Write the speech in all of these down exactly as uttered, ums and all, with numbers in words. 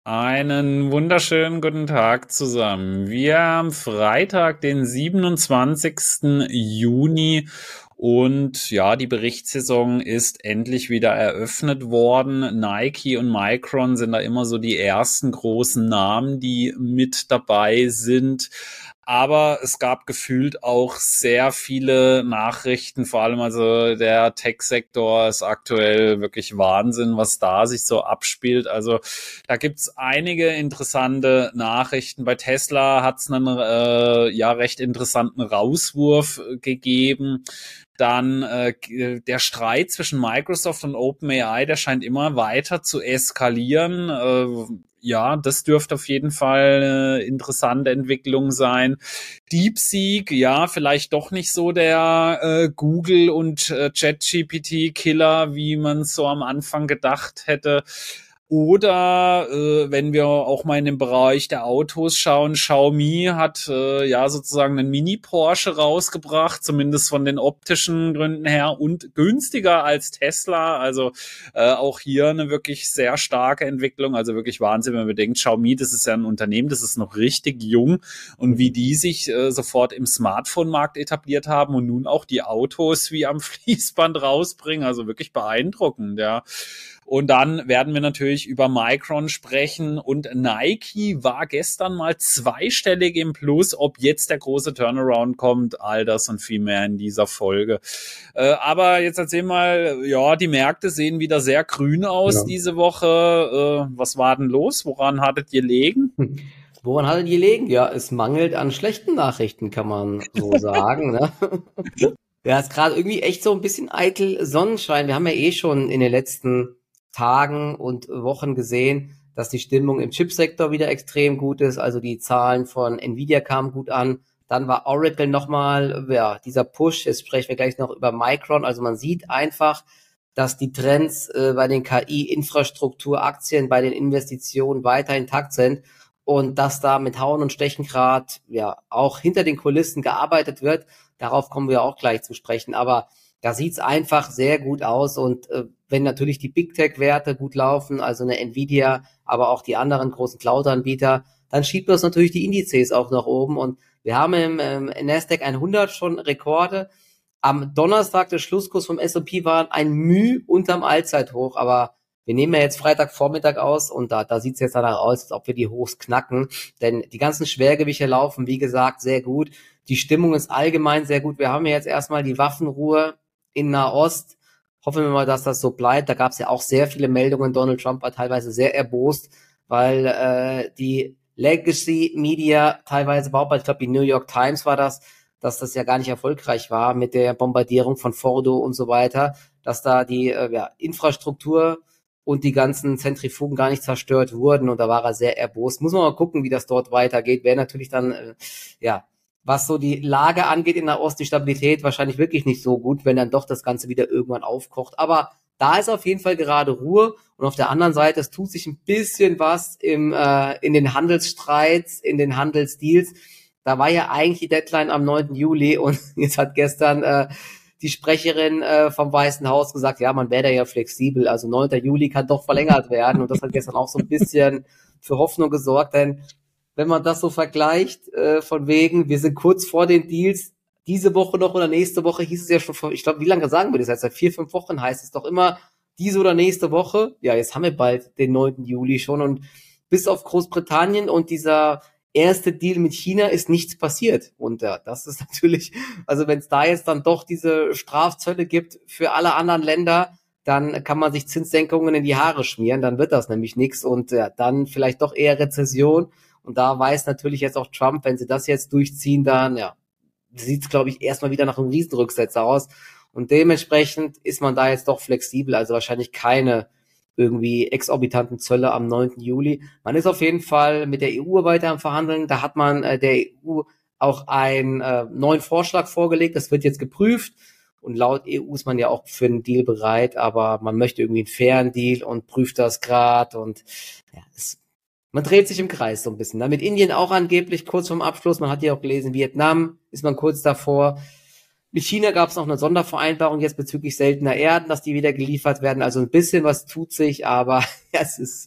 Einen wunderschönen guten Tag zusammen. Wir haben Freitag, den siebenundzwanzigsten Juni und ja, die Berichtssaison ist endlich wieder eröffnet worden. Nike und Micron sind da immer so die ersten großen Namen, die mit dabei sind. Aber es gab gefühlt auch sehr viele Nachrichten, vor allem also der Tech-Sektor ist aktuell wirklich Wahnsinn, was da sich so abspielt. Also da gibt's einige interessante Nachrichten. Bei Tesla hat's einen äh, ja recht interessanten Rauswurf äh, gegeben. Dann äh, der Streit zwischen Microsoft und OpenAI, der scheint immer weiter zu eskalieren. Äh, ja, das dürfte auf jeden Fall eine interessante Entwicklung sein. DeepSeek, ja, vielleicht doch nicht so der äh, Google und äh, ChatGPT-Killer, wie man es so am Anfang gedacht hätte. Oder äh, wenn wir auch mal in den Bereich der Autos schauen, Xiaomi hat äh, ja sozusagen einen Mini-Porsche rausgebracht, zumindest von den optischen Gründen her und günstiger als Tesla. Also äh, auch hier eine wirklich sehr starke Entwicklung, also wirklich Wahnsinn, wenn man bedenkt, Xiaomi, das ist ja ein Unternehmen, das ist noch richtig jung und wie die sich äh, sofort im Smartphone-Markt etabliert haben und nun auch die Autos wie am Fließband rausbringen, also wirklich beeindruckend, ja. Und dann werden wir natürlich über Micron sprechen und Nike war gestern mal zweistellig im Plus. Ob jetzt der große Turnaround kommt, all das und viel mehr in dieser Folge. Äh, aber jetzt erzähl mal, ja, die Märkte sehen wieder sehr grün aus Ja. diese Woche. Äh, was war denn los? Woran hattet ihr gelegen? Hm. Woran hattet ihr gelegen? Ja, es mangelt an schlechten Nachrichten, kann man so sagen. Ne? Ja, ist gerade irgendwie echt so ein bisschen eitel Sonnenschein. Wir haben ja eh schon in den letzten Tagen und Wochen gesehen, dass die Stimmung im Chipsektor wieder extrem gut ist. Also die Zahlen von Nvidia kamen gut an. Dann war Oracle nochmal, ja, dieser Push. Jetzt sprechen wir gleich noch über Micron. Also man sieht einfach, dass die Trends äh, bei den K I-Infrastrukturaktien, bei den Investitionen weiter intakt sind und dass da mit Hauen und Stechen gerade ja auch hinter den Kulissen gearbeitet wird. Darauf kommen wir auch gleich zu sprechen. Aber da sieht's einfach sehr gut aus. Und äh, wenn natürlich die Big Tech-Werte gut laufen, also eine Nvidia, aber auch die anderen großen Cloud-Anbieter, dann schiebt das natürlich die Indizes auch nach oben. Und wir haben im ähm, Nasdaq hundert schon Rekorde. Am Donnerstag der Schlusskurs vom S und P war ein Müh unterm Allzeithoch, aber wir nehmen ja jetzt Freitagvormittag aus und da, da sieht es jetzt danach aus, als ob wir die Hochs knacken, denn die ganzen Schwergewichte laufen, wie gesagt, sehr gut. Die Stimmung ist allgemein sehr gut. Wir haben ja jetzt erstmal die Waffenruhe in Nahost. Hoffen wir mal, dass das so bleibt. Da gab es ja auch sehr viele Meldungen. Donald Trump war teilweise sehr erbost, weil äh, die Legacy Media teilweise behauptet, ich glaube die New York Times war das, dass das ja gar nicht erfolgreich war mit der Bombardierung von Fordo und so weiter, dass da die äh, ja, Infrastruktur und die ganzen Zentrifugen gar nicht zerstört wurden und da war er sehr erbost. Muss man mal gucken, wie das dort weitergeht. Wäre natürlich dann, äh, ja, was so die Lage angeht in der Ost, die Stabilität wahrscheinlich wirklich nicht so gut, wenn dann doch das Ganze wieder irgendwann aufkocht. Aber da ist auf jeden Fall gerade Ruhe und auf der anderen Seite, es tut sich ein bisschen was im äh, in den Handelsstreits, in den Handelsdeals. Da war ja eigentlich die Deadline am neunten Juli und jetzt hat gestern äh, die Sprecherin äh, vom Weißen Haus gesagt, ja, man wäre da ja flexibel, also neunten Juli kann doch verlängert werden und das hat gestern auch so ein bisschen für Hoffnung gesorgt, denn wenn man das so vergleicht, äh, von wegen, wir sind kurz vor den Deals, diese Woche noch oder nächste Woche hieß es ja schon, vor, ich glaube, wie lange sagen wir das jetzt? Seit vier, fünf Wochen heißt es doch immer, diese oder nächste Woche. Ja, jetzt haben wir bald den neunten Juli schon und bis auf Großbritannien und dieser erste Deal mit China ist nichts passiert. Und ja, das ist natürlich, also wenn es da jetzt dann doch diese Strafzölle gibt für alle anderen Länder, dann kann man sich Zinssenkungen in die Haare schmieren, dann wird das nämlich nichts und ja, dann vielleicht doch eher Rezession. Und da weiß natürlich jetzt auch Trump, wenn sie das jetzt durchziehen, dann ja, sieht es, glaube ich, erstmal wieder nach einem Riesenrücksetzer aus. Und dementsprechend ist man da jetzt doch flexibel, also wahrscheinlich keine irgendwie exorbitanten Zölle am neunten Juli. Man ist auf jeden Fall mit der E U weiter am Verhandeln. Da hat man äh, der E U auch einen äh, neuen Vorschlag vorgelegt. Das wird jetzt geprüft. Und laut E U ist man ja auch für einen Deal bereit, aber man möchte irgendwie einen fairen Deal und prüft das gerade. Und ja, es, man dreht sich im Kreis so ein bisschen. Da mit Indien auch angeblich kurz vorm Abschluss. Man hat ja auch gelesen, Vietnam ist man kurz davor. Mit China gab es noch eine Sondervereinbarung jetzt bezüglich seltener Erden, dass die wieder geliefert werden. Also ein bisschen was tut sich, aber ja, es ist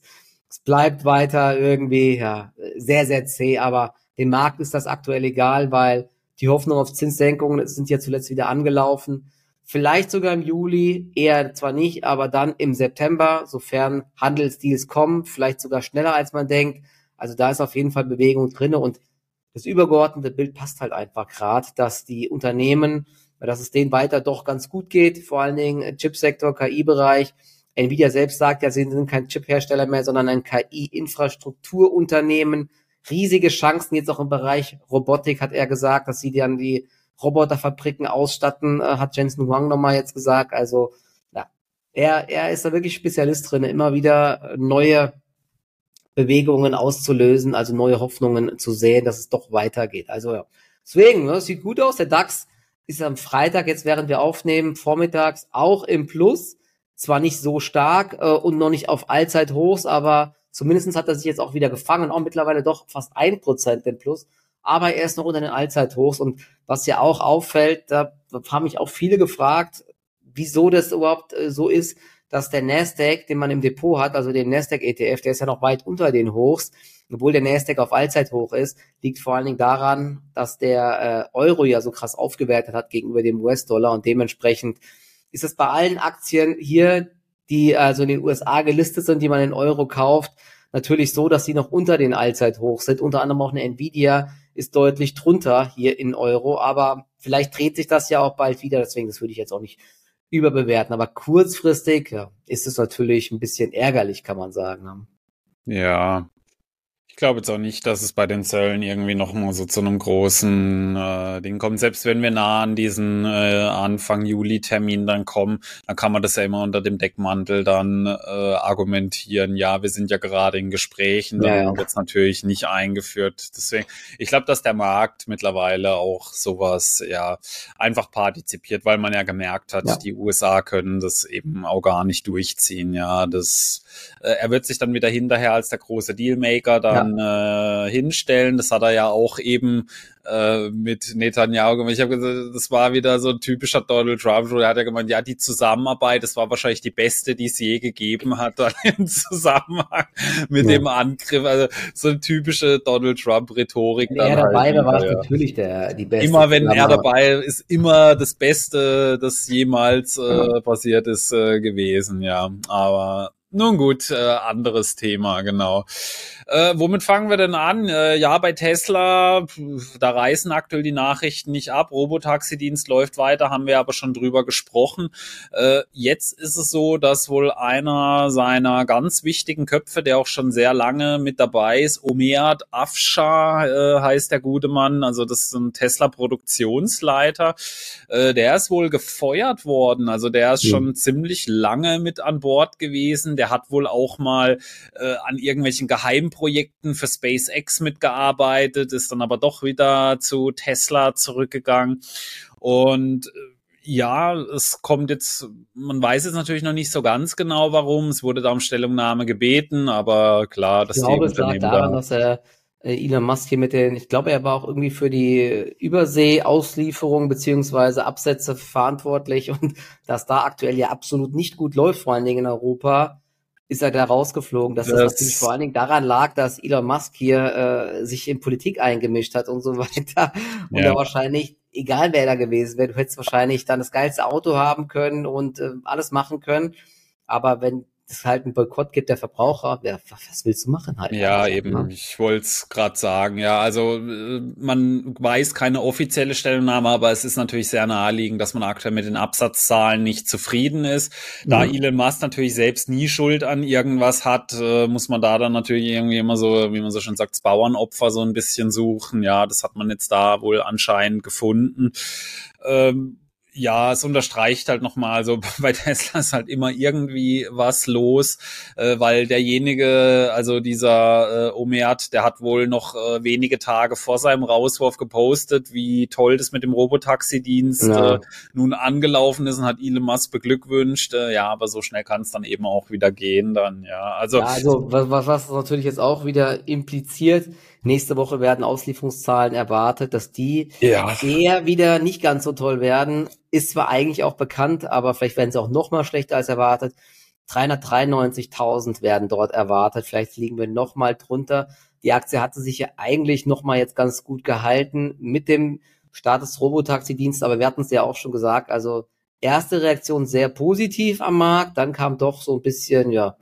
es bleibt weiter irgendwie, ja, sehr, sehr zäh, aber dem Markt ist das aktuell egal, weil die Hoffnung auf Zinssenkungen sind ja zuletzt wieder angelaufen. Vielleicht sogar im Juli, eher zwar nicht, aber dann im September, sofern Handelsdeals kommen, vielleicht sogar schneller als man denkt. Also da ist auf jeden Fall Bewegung drinne und das übergeordnete Bild passt halt einfach gerade, dass die Unternehmen, dass es denen weiter doch ganz gut geht, vor allen Dingen Chipsektor, K I-Bereich. Nvidia selbst sagt ja, sie sind kein Chip-Hersteller mehr, sondern ein K I-Infrastrukturunternehmen. Riesige Chancen jetzt auch im Bereich Robotik, hat er gesagt, dass sie dann die Roboterfabriken ausstatten, hat Jensen Huang nochmal jetzt gesagt. Also ja, er, er ist da wirklich Spezialist drin, immer wieder neue Bewegungen auszulösen, also neue Hoffnungen zu sehen, dass es doch weitergeht. Also ja, deswegen, ne, sieht gut aus. Der DAX ist am Freitag, jetzt während wir aufnehmen, vormittags auch im Plus. Zwar nicht so stark äh, und noch nicht auf Allzeithochs, aber zumindest hat er sich jetzt auch wieder gefangen, auch mittlerweile doch fast ein Prozent im Plus. Aber er ist noch unter den Allzeithochs. Und was ja auch auffällt, da haben mich auch viele gefragt, wieso das überhaupt äh, so ist, dass der Nasdaq, den man im Depot hat, also den Nasdaq-E T F, der ist ja noch weit unter den Hochs, obwohl der Nasdaq auf Allzeithoch ist, liegt vor allen Dingen daran, dass der äh, Euro ja so krass aufgewertet hat gegenüber dem U S-Dollar und dementsprechend ist es bei allen Aktien hier, die also in den U S A gelistet sind, die man in Euro kauft, natürlich so, dass sie noch unter den Allzeithochs sind. Unter anderem auch eine Nvidia ist deutlich drunter hier in Euro, aber vielleicht dreht sich das ja auch bald wieder, deswegen das würde ich jetzt auch nicht überbewerten. Aber kurzfristig ja, ist es natürlich ein bisschen ärgerlich, kann man sagen. Ja, ich glaube jetzt auch nicht, dass es bei den Zöllen irgendwie nochmal so zu einem großen äh, Ding kommt. Selbst wenn wir nah an diesen äh, Anfang Juli-Termin dann kommen, dann kann man das ja immer unter dem Deckmantel dann äh, argumentieren. Ja, wir sind ja gerade in Gesprächen, dann Ja, ja. wird es natürlich nicht eingeführt. Deswegen, ich glaube, dass der Markt mittlerweile auch sowas ja einfach partizipiert, weil man ja gemerkt hat, Ja. die U S A können das eben auch gar nicht durchziehen. Ja, das äh, er wird sich dann wieder hinterher als der große Dealmaker dann Äh, hinstellen. Das hat er ja auch eben äh, mit Netanyahu gemacht. Ich habe gesagt, das war wieder so ein typischer Donald Trump. Er hat ja gemeint, ja, die Zusammenarbeit, das war wahrscheinlich die beste, die es je gegeben hat, dann im Zusammenhang mit Ja. dem Angriff. Also so eine typische Donald Trump-Rhetorik. Wenn dann er halt dabei war, war es wieder, ja. natürlich der, die beste. Immer wenn er Zusammenarbeit. dabei ist, immer das Beste, das jemals äh, passiert ist, äh, gewesen, ja. Aber nun gut, äh, anderes Thema, genau. Äh, womit fangen wir denn an? Äh, ja, bei Tesla, pf, da reißen aktuell die Nachrichten nicht ab. Robotaxi-Dienst läuft weiter, haben wir aber schon drüber gesprochen. Äh, jetzt ist es so, dass wohl einer seiner ganz wichtigen Köpfe, der auch schon sehr lange mit dabei ist, Omead Afshar äh, heißt der gute Mann, also das ist ein Tesla-Produktionsleiter, äh, der ist wohl gefeuert worden. Also der ist Mhm. schon ziemlich lange mit an Bord gewesen. Der hat wohl auch mal äh, an irgendwelchen Geheimprojekten für SpaceX mitgearbeitet, ist dann aber doch wieder zu Tesla zurückgegangen. Und äh, ja, es kommt jetzt, man weiß jetzt natürlich noch nicht so ganz genau, warum. Es wurde da um Stellungnahme gebeten, aber klar, dass Ich die glaube, es lag Unternehmen daran, da... dass er äh, Elon Musk hier mit den, ich glaube, er war auch irgendwie für die Überseeauslieferung beziehungsweise Absätze verantwortlich und dass da aktuell ja absolut nicht gut läuft, vor allen Dingen in Europa, ist er da rausgeflogen. Dass das, Das- natürlich vor allen Dingen daran lag, dass Elon Musk hier äh, sich in Politik eingemischt hat und so weiter und Ja. da wahrscheinlich, egal wer da gewesen wäre, du hättest wahrscheinlich dann das geilste Auto haben können und äh, alles machen können, aber wenn es halt einen Boykott gibt der Verbraucher, ja, was willst du machen halt? Ja, einfach, eben. ne? Ich wollte es gerade sagen. Ja, also äh, man weiß keine offizielle Stellungnahme, aber es ist natürlich sehr naheliegend, dass man aktuell mit den Absatzzahlen nicht zufrieden ist. Da Mhm. Elon Musk natürlich selbst nie Schuld an irgendwas hat, äh, muss man da dann natürlich irgendwie immer so, wie man so schön sagt, das Bauernopfer so ein bisschen suchen. Ja, das hat man jetzt da wohl anscheinend gefunden. Ähm, Ja, es unterstreicht halt nochmal, also bei Tesla ist halt immer irgendwie was los, äh, weil derjenige, also dieser äh, Omead, der hat wohl noch äh, wenige Tage vor seinem Rauswurf gepostet, wie toll das mit dem Robotaxi-Dienst Ja. äh, nun angelaufen ist und hat Elon Musk beglückwünscht. Äh, ja, aber so schnell kann es dann eben auch wieder gehen dann, ja. Also, Ja, also was, was, was natürlich jetzt auch wieder impliziert, nächste Woche werden Auslieferungszahlen erwartet, dass die ja. eher wieder nicht ganz so toll werden. Ist zwar eigentlich auch bekannt, aber vielleicht werden sie auch noch mal schlechter als erwartet. dreihundertdreiundneunzigtausend werden dort erwartet. Vielleicht liegen wir noch mal drunter. Die Aktie hatte sich ja eigentlich noch mal jetzt ganz gut gehalten mit dem Start des Robotaxi-Dienstes, aber wir hatten es ja auch schon gesagt, also erste Reaktion sehr positiv am Markt, dann kam doch so ein bisschen, ja,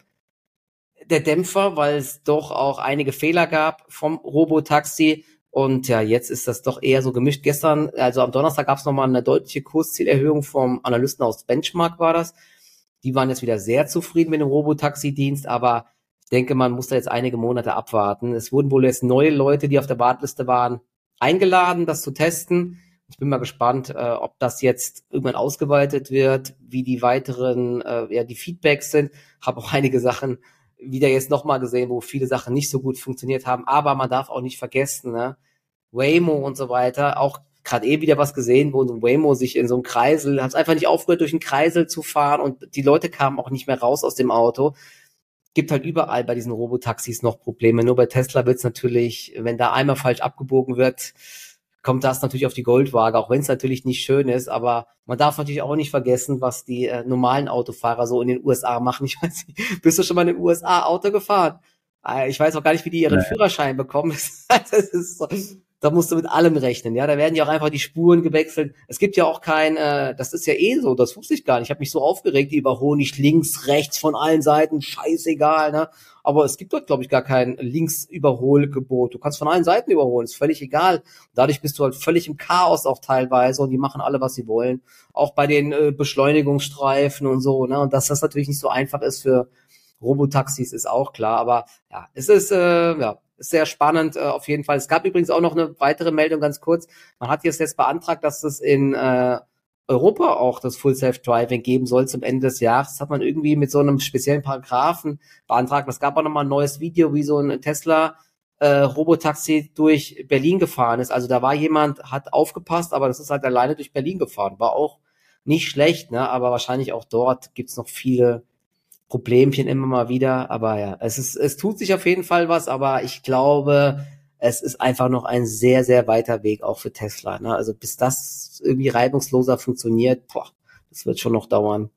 der Dämpfer, weil es doch auch einige Fehler gab vom Robotaxi und ja, jetzt ist das doch eher so gemischt. Gestern, also am Donnerstag gab es nochmal eine deutliche Kurszielerhöhung vom Analysten aus Benchmark war das. Die waren jetzt wieder sehr zufrieden mit dem Robotaxi-Dienst, aber ich denke, man muss da jetzt einige Monate abwarten. Es wurden wohl jetzt neue Leute, die auf der Warteliste waren, eingeladen, das zu testen. Ich bin mal gespannt, äh, ob das jetzt irgendwann ausgeweitet wird, wie die weiteren, äh, ja, die Feedbacks sind. Habe auch einige Sachen wieder jetzt nochmal gesehen, wo viele Sachen nicht so gut funktioniert haben. Aber man darf auch nicht vergessen, ne, Waymo und so weiter, auch gerade eh wieder was gesehen, wo so ein Waymo sich in so einem Kreisel, hat es einfach nicht aufgehört, durch einen Kreisel zu fahren und die Leute kamen auch nicht mehr raus aus dem Auto. Gibt halt überall bei diesen Robotaxis noch Probleme. Nur bei Tesla wird's natürlich, wenn da einmal falsch abgebogen wird, kommt das natürlich auf die Goldwaage, auch wenn es natürlich nicht schön ist. Aber man darf natürlich auch nicht vergessen, was die äh, normalen Autofahrer so in den U S A machen. Ich weiß nicht, bist du schon mal in den U S A Auto gefahren? Äh, ich weiß auch gar nicht, wie die ihren nee. Führerschein bekommen. Das ist so, da musst du mit allem rechnen, ja, da werden ja auch einfach die Spuren gewechselt. Es gibt ja auch kein, äh, das ist ja eh so, das wusste ich gar nicht. Ich habe mich so aufgeregt, die überholen nicht links, rechts von allen Seiten, scheißegal, ne? Aber es gibt dort, glaube ich, gar kein Linksüberholgebot. Du kannst von allen Seiten überholen, ist völlig egal. Dadurch bist du halt völlig im Chaos auch teilweise und die machen alle, was sie wollen. Auch bei den äh, Beschleunigungsstreifen und so, ne? Und dass das natürlich nicht so einfach ist für Robotaxis, ist auch klar. Aber ja, es ist, äh, ja, ist sehr spannend, äh, auf jeden Fall. Es gab übrigens auch noch eine weitere Meldung, ganz kurz. Man hat jetzt jetzt beantragt, dass es in äh, Europa auch das Full Self-Driving geben soll zum Ende des Jahres. Das hat man irgendwie mit so einem speziellen Paragraphen beantragt. Es gab auch nochmal ein neues Video, wie so ein Tesla äh, Robotaxi durch Berlin gefahren ist. Also da war jemand, hat aufgepasst, aber das ist halt alleine durch Berlin gefahren. War auch nicht schlecht, ne? Aber wahrscheinlich auch dort gibt's noch viele Problemchen immer mal wieder, aber ja, es ist, es tut sich auf jeden Fall was, aber ich glaube, es ist einfach noch ein sehr, sehr weiter Weg auch für Tesla, ne? Also bis das irgendwie reibungsloser funktioniert, boah, das wird schon noch dauern.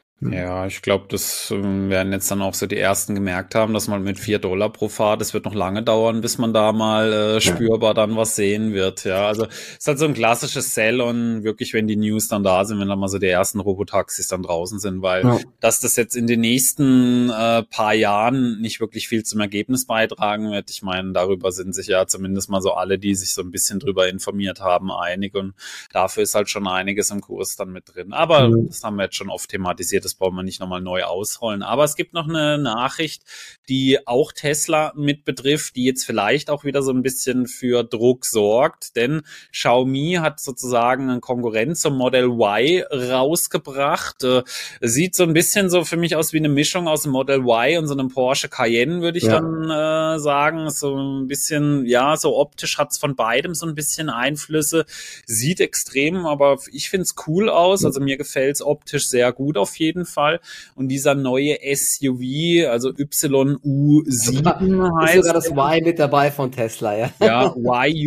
Ja, ich glaube, das ähm, werden jetzt dann auch so die Ersten gemerkt haben, dass man mit vier Dollar pro Fahrt, das wird noch lange dauern, bis man da mal äh, spürbar dann was sehen wird. Ja, also es ist halt so ein klassisches Sell-on, wirklich, wenn die News dann da sind, wenn dann mal so die ersten Robotaxis dann draußen sind, weil ja. dass das jetzt in den nächsten äh, paar Jahren nicht wirklich viel zum Ergebnis beitragen wird. Ich meine, darüber sind sich ja zumindest mal so alle, die sich so ein bisschen drüber informiert haben, einig und dafür ist halt schon einiges im Kurs dann mit drin. Aber mhm. das haben wir jetzt schon oft thematisiert. Das brauchen wir nicht nochmal neu ausrollen. Aber es gibt noch eine Nachricht, die auch Tesla mit betrifft, die jetzt vielleicht auch wieder so ein bisschen für Druck sorgt, denn Xiaomi hat sozusagen einen Konkurrent zum Model Y rausgebracht. Äh, sieht so ein bisschen so für mich aus wie eine Mischung aus dem Model Y und so einem Porsche Cayenne, würde ich ja. dann äh, sagen. So ein bisschen, ja, so optisch hat es von beidem so ein bisschen Einflüsse. Sieht extrem, aber ich finde es cool aus. Also mir gefällt es optisch sehr gut auf jeden Fall. Und dieser neue S U V, also Y U sieben heißt. Ist sogar das Y mit dabei von Tesla, ja. Ja, Y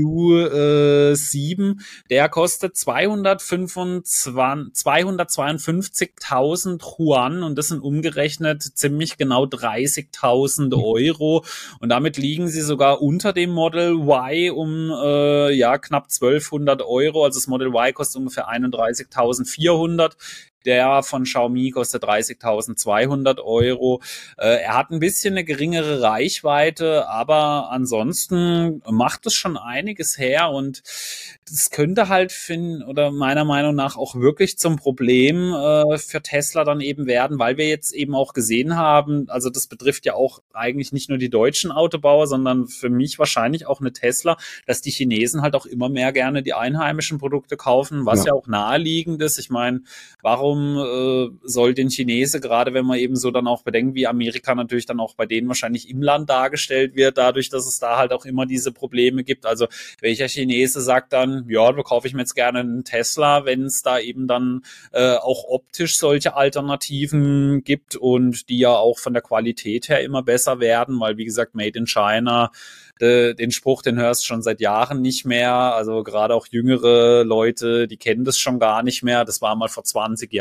U sieben, der kostet zweihundertzweiundfünfzigtausend Yuan und das sind umgerechnet ziemlich genau dreißigtausend Euro. Und damit liegen sie sogar unter dem Model Y um äh, ja knapp zwölfhundert Euro. Also das Model Y kostet ungefähr einunddreißigtausendvierhundert. Der von Xiaomi kostet dreißigtausendzweihundert Euro. Äh, er hat ein bisschen eine geringere Reichweite, aber ansonsten macht es schon einiges her und das könnte halt finden oder meiner Meinung nach auch wirklich zum Problem äh, für Tesla dann eben werden, weil wir jetzt eben auch gesehen haben, also das betrifft ja auch eigentlich nicht nur die deutschen Autobauer, sondern für mich wahrscheinlich auch eine Tesla, dass die Chinesen halt auch immer mehr gerne die einheimischen Produkte kaufen, was ja, ja auch naheliegend ist. Ich meine, warum äh, soll den Chinese, gerade wenn man eben so dann auch bedenkt, wie Amerika natürlich dann auch bei denen wahrscheinlich im Land dargestellt wird, dadurch, dass es da halt auch immer diese Probleme gibt. Also welcher Chinese sagt dann, ja, da kaufe ich mir jetzt gerne einen Tesla, wenn es da eben dann äh, auch optisch solche Alternativen gibt und die ja auch von der Qualität her immer besser werden, weil wie gesagt, Made in China, den Spruch, den hörst du schon seit Jahren nicht mehr. Also gerade auch jüngere Leute, die kennen das schon gar nicht mehr. Das war mal vor zwanzig Jahren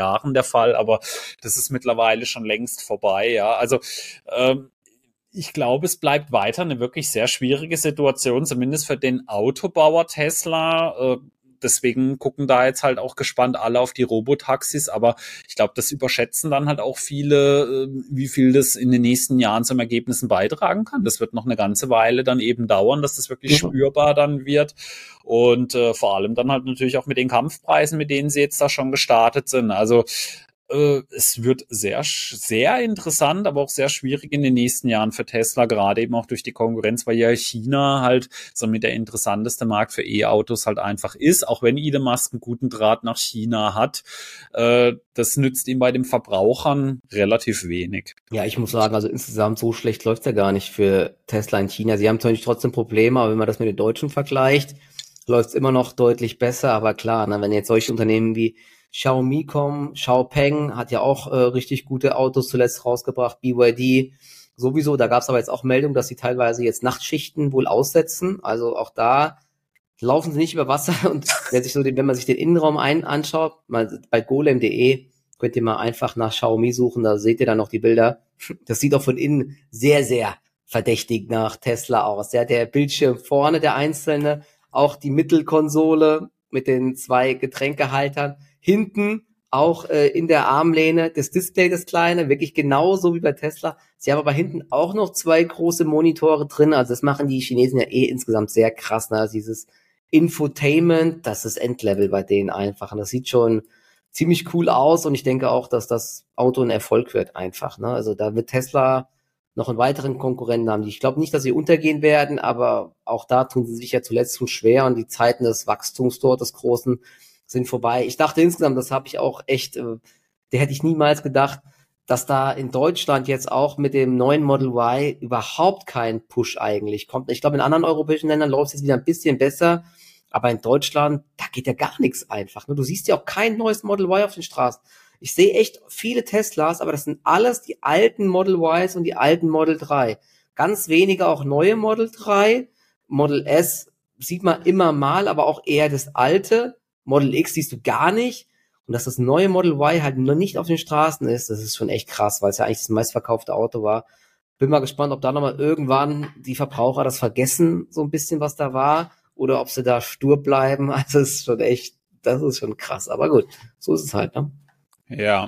Jahren der Fall, aber das ist mittlerweile schon längst vorbei, ja. Also ähm, ich glaube, es bleibt weiter eine wirklich sehr schwierige Situation, zumindest für den Autobauer Tesla. Äh, deswegen gucken da jetzt halt auch gespannt alle auf die Robotaxis, aber ich glaube, das überschätzen dann halt auch viele, wie viel das in den nächsten Jahren zum Ergebnissen beitragen kann. Das wird noch eine ganze Weile dann eben dauern, dass das wirklich Mhm. spürbar dann wird. Und äh, vor allem dann halt natürlich auch mit den Kampfpreisen, mit denen sie jetzt da schon gestartet sind. Also äh, es wird sehr, sehr interessant, aber auch sehr schwierig in den nächsten Jahren für Tesla, gerade eben auch durch die Konkurrenz, weil ja China halt somit der interessanteste Markt für E-Autos halt einfach ist, auch wenn Elon Musk einen guten Draht nach China hat. Äh, das nützt ihm bei den Verbrauchern relativ wenig. Ja, ich muss sagen, also insgesamt so schlecht läuft's ja gar nicht für Tesla in China. Sie haben natürlich trotzdem Probleme, aber wenn man das mit den Deutschen vergleicht, läuft's immer noch deutlich besser. Aber klar, ne, wenn jetzt solche Unternehmen wie Xiaomi kommen, Xiaopeng hat ja auch äh, richtig gute Autos zuletzt rausgebracht, B Y D sowieso. Da gab's aber jetzt auch Meldungen, dass sie teilweise jetzt Nachtschichten wohl aussetzen. Also auch da laufen sie nicht über Wasser. Und wenn, sich so den, wenn man sich den Innenraum ein, anschaut, mal bei golem punkt de könnt ihr mal einfach nach Xiaomi suchen, da seht ihr dann noch die Bilder. Das sieht auch von innen sehr, sehr verdächtig nach Tesla aus. Ja, der Bildschirm vorne, der einzelne, auch die Mittelkonsole mit den zwei Getränkehaltern. Hinten auch äh, in der Armlehne das Display, das kleine, wirklich genauso wie bei Tesla. Sie haben aber hinten auch noch zwei große Monitore drin. Also das machen die Chinesen ja eh insgesamt sehr krass. Ne? Also dieses Infotainment, das ist Endlevel bei denen einfach. Und das sieht schon ziemlich cool aus. Und ich denke auch, dass das Auto ein Erfolg wird einfach. Ne? Also da wird Tesla noch einen weiteren Konkurrenten haben. Ich glaube nicht, dass sie untergehen werden, aber auch da tun sie sich ja zuletzt schon schwer. Und die Zeiten des Wachstums dort, des Großen, sind vorbei. Ich dachte insgesamt, das habe ich auch echt, äh, der hätte ich niemals gedacht, dass da in Deutschland jetzt auch mit dem neuen Model Y überhaupt kein Push eigentlich kommt. Ich glaube, in anderen europäischen Ländern läuft es jetzt wieder ein bisschen besser, aber in Deutschland, da geht ja gar nichts einfach. Ne? Du siehst ja auch kein neues Model Y auf den Straßen. Ich sehe echt viele Teslas, aber das sind alles die alten Model Ys und die alten Model drei. Ganz wenige auch neue Model drei. Model S sieht man immer mal, aber auch eher das alte. Model X siehst du gar nicht. Und dass das neue Model Y halt noch nicht auf den Straßen ist, das ist schon echt krass, weil es ja eigentlich das meistverkaufte Auto war. Bin mal gespannt, ob da nochmal irgendwann die Verbraucher das vergessen, so ein bisschen, was da war, oder ob sie da stur bleiben. Also es ist schon echt, das ist schon krass. Aber gut, so ist es halt, ne? Ja,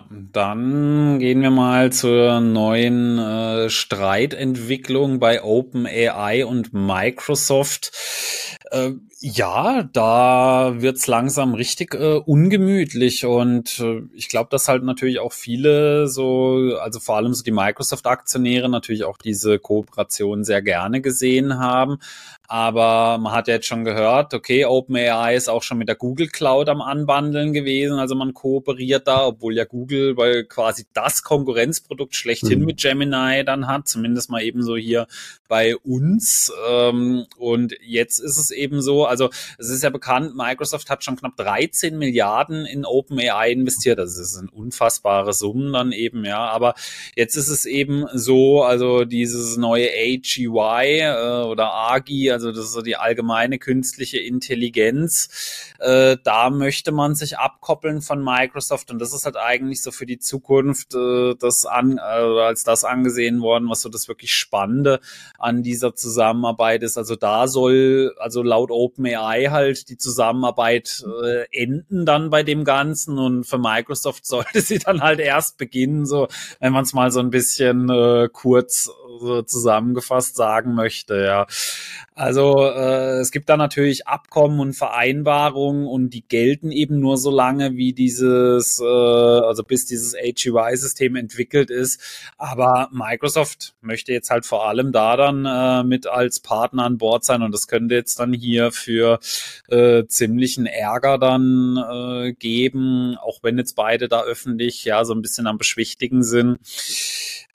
dann gehen wir mal zur neuen äh, Streitentwicklung bei OpenAI und Microsoft. Äh, ja, da wird's langsam richtig äh, ungemütlich und äh, ich glaube, dass halt natürlich auch viele so, also vor allem so die Microsoft-Aktionäre natürlich auch diese Kooperation sehr gerne gesehen haben. Aber man hat ja jetzt schon gehört, okay, OpenAI ist auch schon mit der Google Cloud am Anbandeln gewesen, also man kooperiert da, obwohl ja Google weil quasi das Konkurrenzprodukt schlechthin Mhm. mit Gemini dann hat, zumindest mal eben so hier bei uns. Und jetzt ist es eben so, also es ist ja bekannt, Microsoft hat schon knapp dreizehn Milliarden in OpenAI investiert, also das sind unfassbare Summen dann eben, ja, aber jetzt ist es eben so, also dieses neue A G I äh, oder A G I, also das ist so die allgemeine künstliche Intelligenz, äh, da möchte man sich abkoppeln von Microsoft und das ist halt eigentlich so für die Zukunft äh, das an, äh, als das angesehen worden, was so das wirklich Spannende an dieser Zusammenarbeit ist. Also da soll, also laut OpenAI halt die Zusammenarbeit äh, enden dann bei dem Ganzen und für Microsoft sollte sie dann halt erst beginnen, so wenn man es mal so ein bisschen äh, kurz so zusammengefasst sagen möchte, ja. Also äh, es gibt da natürlich Abkommen und Vereinbarungen und die gelten eben nur so lange, wie dieses, äh, also bis dieses A G I-System entwickelt ist. Aber Microsoft möchte jetzt halt vor allem da dann äh, mit als Partner an Bord sein und das könnte jetzt dann hier für äh, ziemlichen Ärger dann äh, geben, auch wenn jetzt beide da öffentlich ja so ein bisschen am Beschwichtigen sind.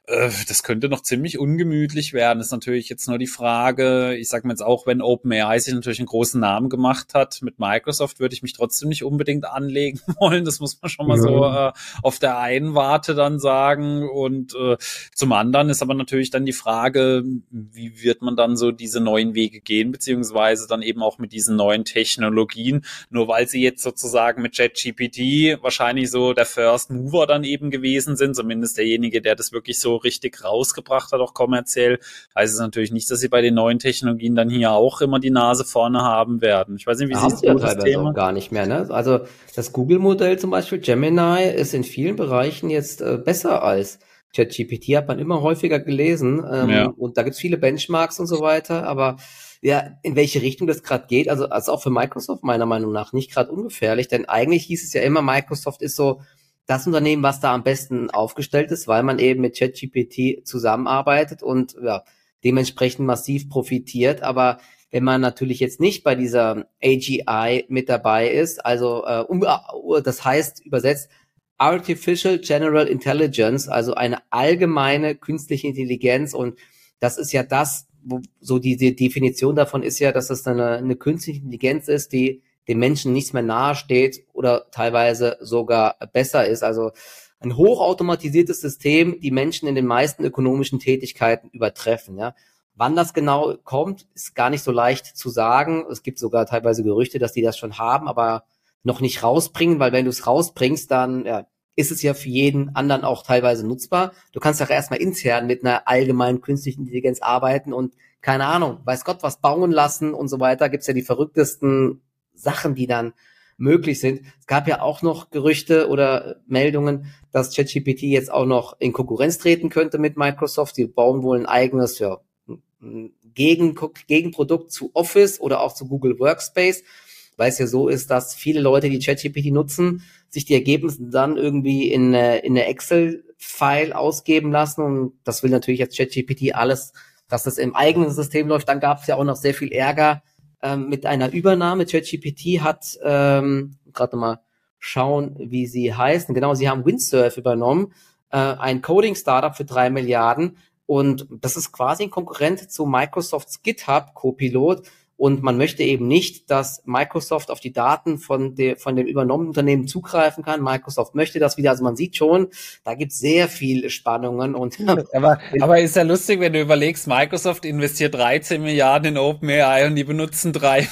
Das könnte noch ziemlich ungemütlich werden. Das ist natürlich jetzt nur die Frage, ich sage mal jetzt auch, wenn OpenAI sich natürlich einen großen Namen gemacht hat, mit Microsoft würde ich mich trotzdem nicht unbedingt anlegen wollen. Das muss man schon mal ja. so äh, auf der einen Warte dann sagen. Und äh, zum anderen ist aber natürlich dann die Frage, wie wird man dann so diese neuen Wege gehen, beziehungsweise dann eben auch mit diesen neuen Technologien. Nur weil sie jetzt sozusagen mit ChatGPT wahrscheinlich so der First Mover dann eben gewesen sind, zumindest derjenige, der das wirklich so richtig rausgebracht hat, auch kommerziell, heißt es natürlich nicht, dass sie bei den neuen Technologien dann hier auch immer die Nase vorne haben werden. Ich weiß nicht, wie da siehst du ja das Thema? Auch gar nicht mehr, ne? Also das Google-Modell zum Beispiel, Gemini, ist in vielen Bereichen jetzt äh, besser als ChatGPT, hat man immer häufiger gelesen. Ähm, ja. Und da gibt's viele Benchmarks und so weiter, aber ja, in welche Richtung das gerade geht, also, also auch für Microsoft meiner Meinung nach nicht gerade ungefährlich, denn eigentlich hieß es ja immer, Microsoft ist so das Unternehmen, was da am besten aufgestellt ist, weil man eben mit ChatGPT zusammenarbeitet und ja, dementsprechend massiv profitiert. Aber wenn man natürlich jetzt nicht bei dieser A G I mit dabei ist, also äh, um, das heißt übersetzt Artificial General Intelligence, also eine allgemeine künstliche Intelligenz, und das ist ja das, wo so die, die Definition davon ist ja, dass es eine, eine künstliche Intelligenz ist, die dem Menschen nichts mehr nahe steht oder teilweise sogar besser ist. Also ein hochautomatisiertes System, die Menschen in den meisten ökonomischen Tätigkeiten übertreffen. Ja. Wann das genau kommt, ist gar nicht so leicht zu sagen. Es gibt sogar teilweise Gerüchte, dass die das schon haben, aber noch nicht rausbringen, weil wenn du es rausbringst, dann ja, ist es ja für jeden anderen auch teilweise nutzbar. Du kannst ja erstmal intern mit einer allgemeinen künstlichen Intelligenz arbeiten und keine Ahnung, weiß Gott was bauen lassen und so weiter. Gibt's ja die verrücktesten Sachen, die dann möglich sind. Es gab ja auch noch Gerüchte oder Meldungen, dass ChatGPT jetzt auch noch in Konkurrenz treten könnte mit Microsoft. Sie bauen wohl ein eigenes ja, Gegen, Gegenprodukt zu Office oder auch zu Google Workspace, weil es ja so ist, dass viele Leute, die ChatGPT nutzen, sich die Ergebnisse dann irgendwie in eine, in eine Excel-File ausgeben lassen, und das will natürlich jetzt ChatGPT alles, dass das im eigenen System läuft. Dann gab es ja auch noch sehr viel Ärger ähm, mit einer Übernahme. ChatGPT hat, ähm, gerade mal schauen, wie sie heißen. Genau, sie haben Windsurf übernommen, äh, ein Coding-Startup für drei Milliarden, und das ist quasi ein Konkurrent zu Microsofts GitHub Copilot. Und man möchte eben nicht, dass Microsoft auf die Daten von, der, von dem übernommenen Unternehmen zugreifen kann. Microsoft möchte das wieder. Also man sieht schon, da gibt es sehr viele Spannungen. Und aber, aber ist ja lustig, wenn du überlegst, Microsoft investiert dreizehn Milliarden in OpenAI und die benutzen drei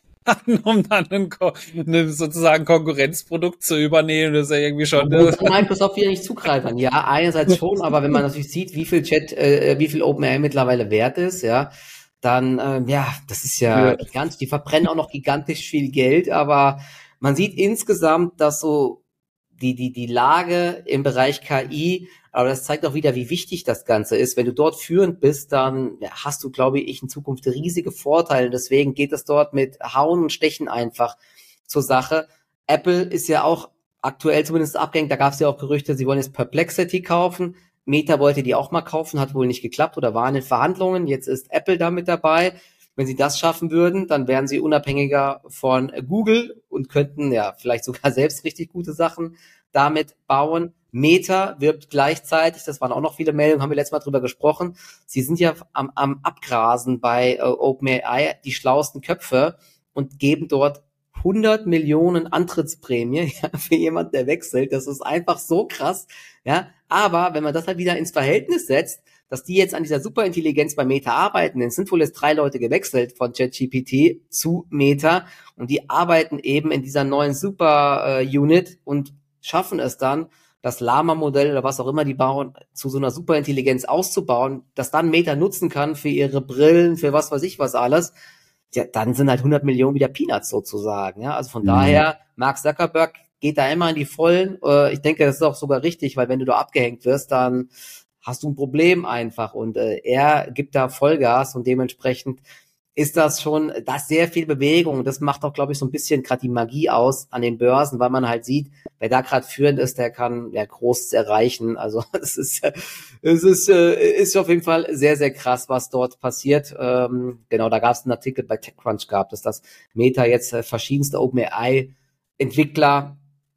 um dann ein, ein sozusagen Konkurrenzprodukt zu übernehmen. Das ist ja irgendwie schon... Und Microsoft wieder nicht zugreifen kann. Ja, einerseits schon, aber wenn man natürlich sieht, wie viel Chat, äh, wie viel OpenAI mittlerweile wert ist, ja, dann, ähm, ja, das ist ja, ja gigantisch. Die verbrennen auch noch gigantisch viel Geld, aber man sieht insgesamt, dass so die, die, die Lage im Bereich K I, aber das zeigt auch wieder, wie wichtig das Ganze ist. Wenn du dort führend bist, dann ja, hast du, glaube ich, in Zukunft riesige Vorteile. Deswegen geht es dort mit Hauen und Stechen einfach zur Sache. Apple ist ja auch aktuell zumindest abgehängt. Da gab es ja auch Gerüchte, sie wollen jetzt Perplexity kaufen. Meta wollte die auch mal kaufen, hat wohl nicht geklappt oder waren in Verhandlungen. Jetzt ist Apple da mit dabei. Wenn sie das schaffen würden, dann wären sie unabhängiger von Google und könnten ja vielleicht sogar selbst richtig gute Sachen damit bauen. Meta wirbt gleichzeitig, das waren auch noch viele Meldungen, haben wir letztes Mal drüber gesprochen. Sie sind ja am, am Abgrasen bei äh, OpenAI, die schlauesten Köpfe, und geben dort hundert Millionen Antrittsprämie ja, für jemanden, der wechselt. Das ist einfach so krass. Ja, aber wenn man das halt wieder ins Verhältnis setzt, dass die jetzt an dieser Superintelligenz bei Meta arbeiten, denn es sind wohl jetzt drei Leute gewechselt von ChatGPT zu Meta, und die arbeiten eben in dieser neuen Super-Unit äh, und schaffen es dann, das Llama-Modell oder was auch immer die bauen, zu so einer Superintelligenz auszubauen, das dann Meta nutzen kann für ihre Brillen, für was weiß ich was alles. Ja, dann sind halt hundert Millionen wieder Peanuts sozusagen. Ja, also von mhm. daher, Mark Zuckerberg geht da immer in die Vollen. Äh, ich denke, das ist auch sogar richtig, weil wenn du da abgehängt wirst, dann hast du ein Problem einfach, und äh, er gibt da Vollgas, und dementsprechend ist das schon, da ist sehr viel Bewegung, und das macht auch, glaube ich, so ein bisschen gerade die Magie aus an den Börsen, weil man halt sieht, wer da gerade führend ist, der kann ja Großes erreichen. Also es ist es ist äh, ist auf jeden Fall sehr, sehr krass, was dort passiert. Ähm, genau, da gab es einen Artikel bei TechCrunch gehabt, dass das Meta jetzt äh, verschiedenste OpenAI-Entwickler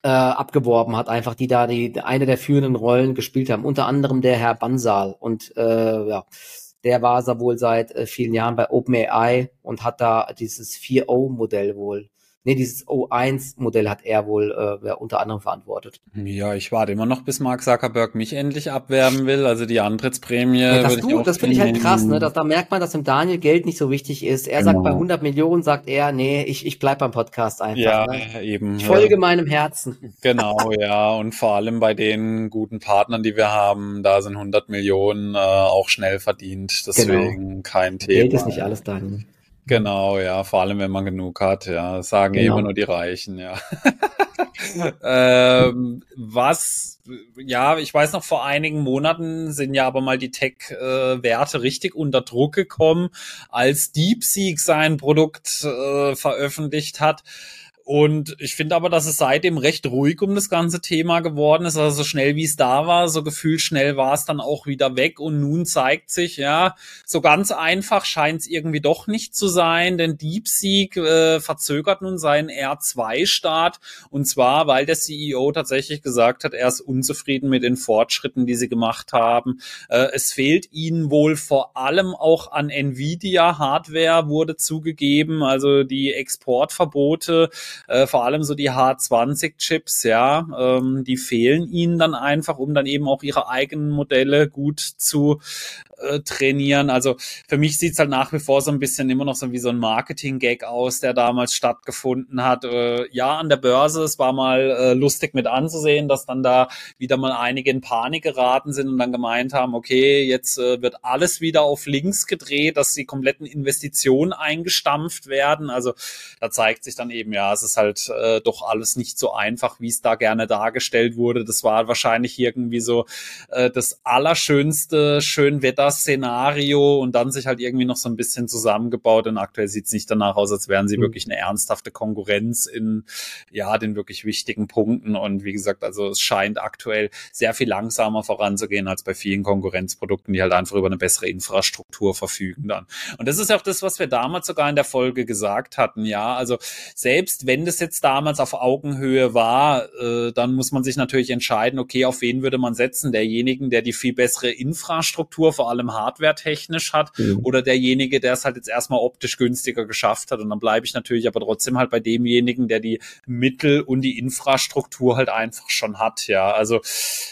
äh, abgeworben hat, einfach die da die eine der führenden Rollen gespielt haben, unter anderem der Herr Bansal und äh, ja, der war sa wohl seit äh, vielen Jahren bei OpenAI und hat da dieses vier Punkt null-Modell wohl, nee, dieses O eins Modell hat er wohl äh, ja, unter anderem verantwortet. Ja, ich warte immer noch, bis Mark Zuckerberg mich endlich abwerben will. Also die Antrittsprämie Ja, das würde ich du, auch das finde ich halt krass, ne? Das, da merkt man, dass dem Daniel Geld nicht so wichtig ist. Er sagt bei Genau. hundert Millionen, sagt er, nee, ich, ich bleib beim Podcast einfach. Ja, Ne? eben. Ich folge meinem Herzen. Genau, ja. Und vor allem bei den guten Partnern, die wir haben, da sind hundert Millionen äh, auch schnell verdient. Deswegen Genau. kein Geld ist Thema. nicht alles, Daniel. Genau, ja. Vor allem, wenn man genug hat, ja. Das sagen Genau. immer nur die Reichen, ja. ähm, was, ja, ich weiß noch, vor einigen Monaten sind ja aber mal die Tech-Werte äh, richtig unter Druck gekommen, als DeepSeek sein Produkt äh, veröffentlicht hat. Und ich finde aber, dass es seitdem recht ruhig um das ganze Thema geworden ist. Also so schnell wie es da war, so gefühlt schnell war es dann auch wieder weg. Und nun zeigt sich, ja, so ganz einfach scheint es irgendwie doch nicht zu sein, denn DeepSeek äh, verzögert nun seinen R zwei Start. Und zwar, weil der C E O tatsächlich gesagt hat, er ist unzufrieden mit den Fortschritten, die sie gemacht haben. Äh, es fehlt ihnen wohl vor allem auch an Nvidia-Hardware, wurde zugegeben. Also die Exportverbote, Äh, vor allem so die H zwanzig Chips, ja, ähm, die fehlen ihnen dann einfach, um dann eben auch ihre eigenen Modelle gut zu äh, trainieren. Also für mich sieht's halt nach wie vor so ein bisschen immer noch so wie so ein Marketing-Gag aus, der damals stattgefunden hat. Äh, ja, an der Börse, es war mal äh, lustig mit anzusehen, dass dann da wieder mal einige in Panik geraten sind und dann gemeint haben, okay, jetzt äh, wird alles wieder auf links gedreht, dass die kompletten Investitionen eingestampft werden. Also da zeigt sich dann eben, ja, es ist halt äh, doch alles nicht so einfach, wie es da gerne dargestellt wurde. Das war wahrscheinlich irgendwie so äh, das allerschönste Schönwetter-Szenario und dann sich halt irgendwie noch so ein bisschen zusammengebaut und aktuell sieht es nicht danach aus, als wären sie mhm. wirklich eine ernsthafte Konkurrenz in ja den wirklich wichtigen Punkten und wie gesagt, also es scheint aktuell sehr viel langsamer voranzugehen als bei vielen Konkurrenzprodukten, die halt einfach über eine bessere Infrastruktur verfügen dann. Und das ist ja auch das, was wir damals sogar in der Folge gesagt hatten, ja, also selbst wenn das jetzt damals auf Augenhöhe war, äh, dann muss man sich natürlich entscheiden, okay, auf wen würde man setzen? Derjenigen, der die viel bessere Infrastruktur, vor allem hardware-technisch hat, mhm. oder derjenige, der es halt jetzt erstmal optisch günstiger geschafft hat. Und dann bleibe ich natürlich aber trotzdem halt bei demjenigen, der die Mittel und die Infrastruktur halt einfach schon hat, ja. Also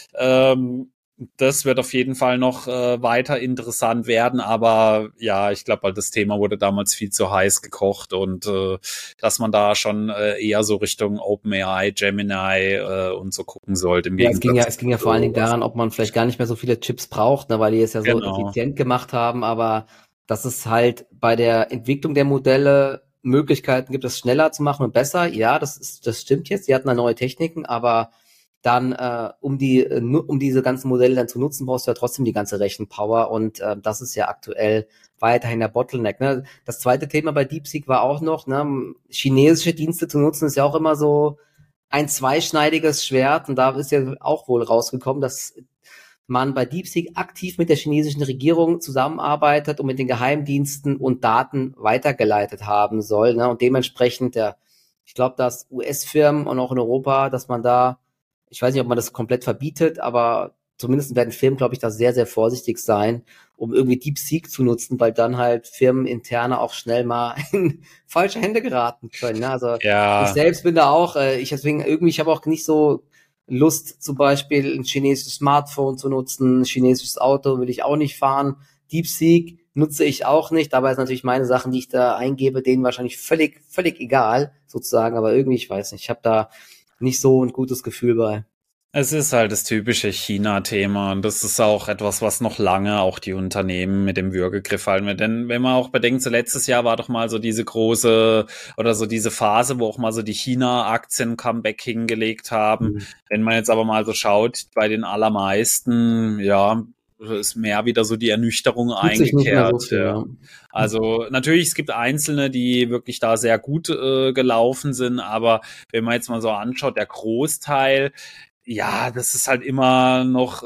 ähm, das wird auf jeden Fall noch äh, weiter interessant werden, aber ja, ich glaube, halt das Thema wurde damals viel zu heiß gekocht und äh, dass man da schon äh, eher so Richtung OpenAI, Gemini äh, und so gucken sollte. Im ja, es ging ja, es ging ja vor allen Dingen daran, ob man vielleicht gar nicht mehr so viele Chips braucht, ne, weil die es ja so genau. effizient gemacht haben, aber dass es halt bei der Entwicklung der Modelle Möglichkeiten gibt, es schneller zu machen und besser. Ja, das ist, das stimmt jetzt. Sie hatten da neue Techniken, aber dann, äh, um die, äh, um diese ganzen Modelle dann zu nutzen, brauchst du ja trotzdem die ganze Rechenpower und äh, das ist ja aktuell weiterhin der Bottleneck. Ne? Das zweite Thema bei DeepSeek war auch noch, ne, chinesische Dienste zu nutzen, ist ja auch immer so ein zweischneidiges Schwert und da ist ja auch wohl rausgekommen, dass man bei DeepSeek aktiv mit der chinesischen Regierung zusammenarbeitet und mit den Geheimdiensten und Daten weitergeleitet haben soll. Ne? Und dementsprechend, ja, ich glaube, dass U S-Firmen und auch in Europa, dass man da, ich weiß nicht, ob man das komplett verbietet, aber zumindest werden Firmen, glaube ich, da sehr, sehr vorsichtig sein, um irgendwie DeepSeek zu nutzen, weil dann halt Firmen interne auch schnell mal in falsche Hände geraten können. Ne? Also ja. Ich selbst bin da auch, äh, ich deswegen irgendwie, ich habe auch nicht so Lust, zum Beispiel ein chinesisches Smartphone zu nutzen, ein chinesisches Auto will ich auch nicht fahren. DeepSeek nutze ich auch nicht. Dabei ist natürlich meine Sachen, die ich da eingebe, denen wahrscheinlich völlig, völlig egal, sozusagen. Aber irgendwie, ich weiß nicht, ich habe da nicht so ein gutes Gefühl bei. Es ist halt das typische China-Thema und das ist auch etwas, was noch lange auch die Unternehmen mit dem Würgegriff halten wird. Denn wenn man auch bedenkt, so letztes Jahr war doch mal so diese große oder so diese Phase, wo auch mal so die China-Aktien Comeback hingelegt haben. Mhm. Wenn man jetzt aber mal so schaut, bei den allermeisten, ja, ist mehr wieder so die Ernüchterung Tut eingekehrt. So viel, ja. Ja. Also natürlich, es gibt Einzelne, die wirklich da sehr gut äh, gelaufen sind, aber wenn man jetzt mal so anschaut, der Großteil, ja, das ist halt immer noch,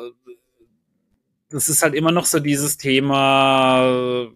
das ist halt immer noch so dieses Thema,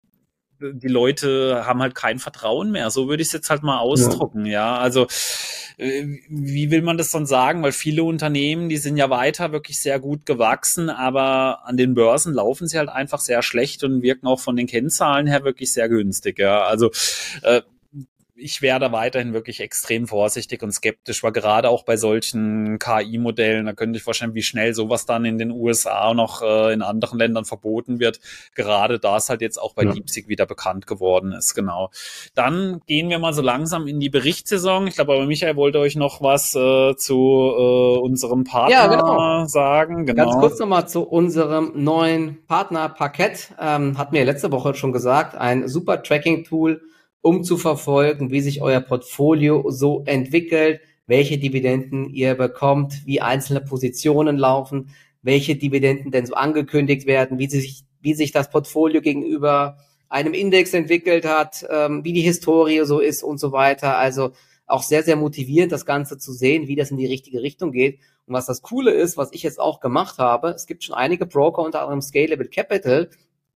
die Leute haben halt kein Vertrauen mehr. So würde ich es jetzt halt mal ausdrucken, ja. ja. Also wie will man das dann sagen? Weil viele Unternehmen, die sind ja weiter wirklich sehr gut gewachsen, aber an den Börsen laufen sie halt einfach sehr schlecht und wirken auch von den Kennzahlen her wirklich sehr günstig. Ja, also äh, ich werde weiterhin wirklich extrem vorsichtig und skeptisch, weil gerade auch bei solchen K I-Modellen, da könnte ich vorstellen, wie schnell sowas dann in den U S A noch äh, in anderen Ländern verboten wird, gerade da es halt jetzt auch bei ja. DeepSeek wieder bekannt geworden ist, genau. Dann gehen wir mal so langsam in die Berichtssaison. Ich glaube aber, Michael wollte euch noch was äh, zu äh, unserem Partner ja, genau. sagen. Genau. Ganz kurz nochmal zu unserem neuen Partner Parkett. Ähm, hatten wir letzte Woche schon gesagt, ein super Tracking-Tool, um zu verfolgen, wie sich euer Portfolio so entwickelt, welche Dividenden ihr bekommt, wie einzelne Positionen laufen, welche Dividenden denn so angekündigt werden, wie sich, wie sich das Portfolio gegenüber einem Index entwickelt hat, ähm, wie die Historie so ist und so weiter. Also auch sehr, sehr motivierend, das Ganze zu sehen, wie das in die richtige Richtung geht. Und was das Coole ist, was ich jetzt auch gemacht habe, es gibt schon einige Broker, unter anderem Scalable Capital,